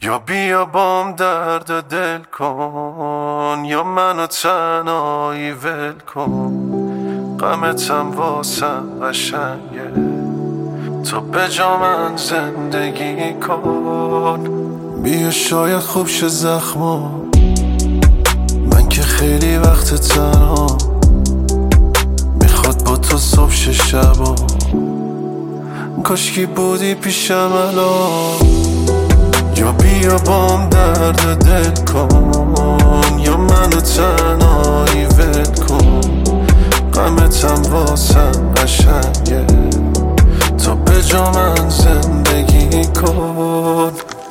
یا بیا بام درد دل کن، یا منو تنهایی ول کن. غمتم واسم قشنگه، تو به جا من زندگی کن. بیا شاید خوب شه زخما، من که خیلی وقت تنها، میخواد با تو صبح شه شبا. کاشکی بودی پیشم الان. یا بیا بام درد دل کن، یا منو تنهایی ول کن. غمتم واسم قشنگه، تو به جا من زندگی کن.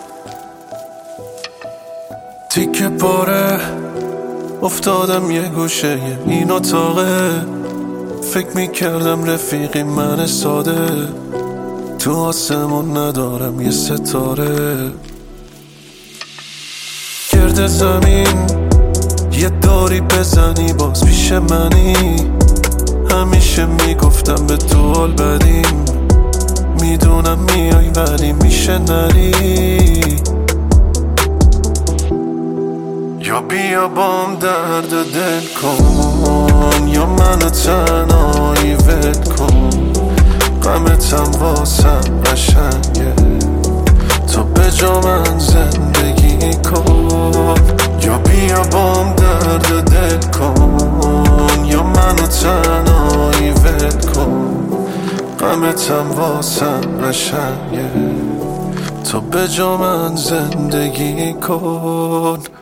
تیکه پاره افتادم یه گوشه این اتاقه، فکر میکردم رفیقی من ساده، تو آسمون ندارم یه ستاره. گرد زمین یه داری بزنی باز پیش منی، همیشه میگفتم به تو حال بدیم، میدونم میای ولی میشه نری. یا بیا بام درد دل کن، یا منو تنهایی ول کن. غمتم واسم قشنگه، تو به جا من زندگی کن. یا بیا بام درد دل کن، یا منو تنهایی ول کن. غمتم واسم قشنگه، تو به جا من زندگی کن.